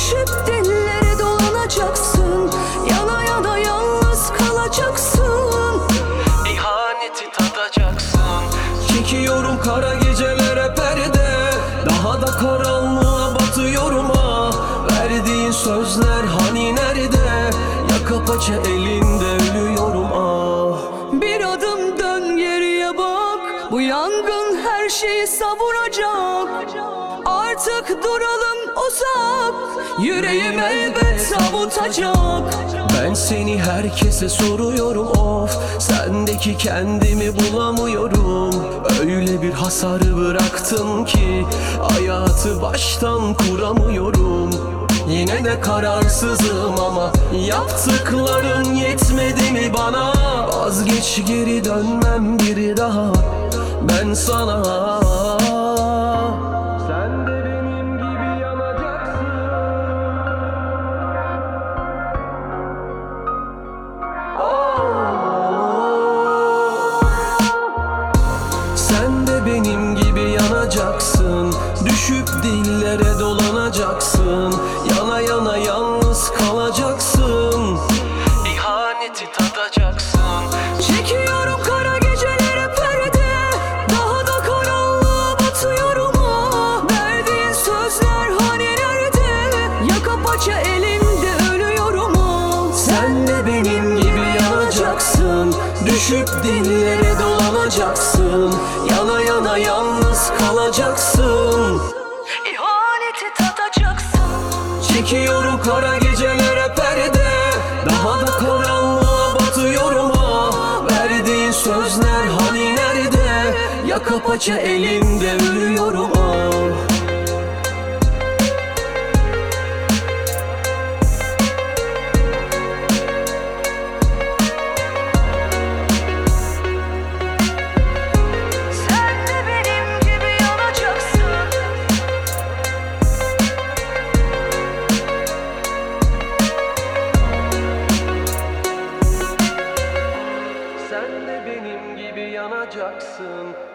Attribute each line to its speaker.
Speaker 1: Düşüp dillere dolanacaksın. Yana yana yalnız kalacaksın.
Speaker 2: İhaneti tadacaksın.
Speaker 3: Çekiyorum kara gecelere perde, daha da karanlığa batıyorum ha. Verdiğin sözler hani nerede? Yaka paça elinde ölüyorum ah.
Speaker 1: Bir adım dön geriye bak. Bu yangın her şeyi savuracak. Artık duralım uzak. Yüreğim elbet avutacak.
Speaker 3: Ben seni herkese soruyorum of. Sendeki kendimi bulamıyorum. Öyle bir hasarı bıraktın ki hayatı baştan kuramıyorum. Yine de kararsızım ama yaptıkların yetmedi mi bana? Vazgeç, geri dönmem bir daha ben sana. Sen de benim gibi yanacaksın. Sen de benim gibi yanacaksın. Düşüp dillere dolanacaksın. Yana yana yalnız kalacaksın.
Speaker 2: İhaneti tadacaksın.
Speaker 1: Çekiyorum kara gecelere perde, daha da karanlığa batıyorum ah. Verdiğin sözler hani nerede? Yaka paça elinde ölüyorum ah.
Speaker 3: Sen de benim gibi yanacaksın. Düşüp dillere dolanacaksın. Yana yana yalnız kalacaksın.
Speaker 1: İhaneti tadacaksın.
Speaker 3: Çekiyorum kara gecelere perde, daha da karanlığa batıyorum ah. Verdiğin sözler hani nerede? Yaka paça elinde ölüyorum ah.
Speaker 1: Sen de benim gibi yanacaksın.
Speaker 3: Sen de benim gibi yanacaksın.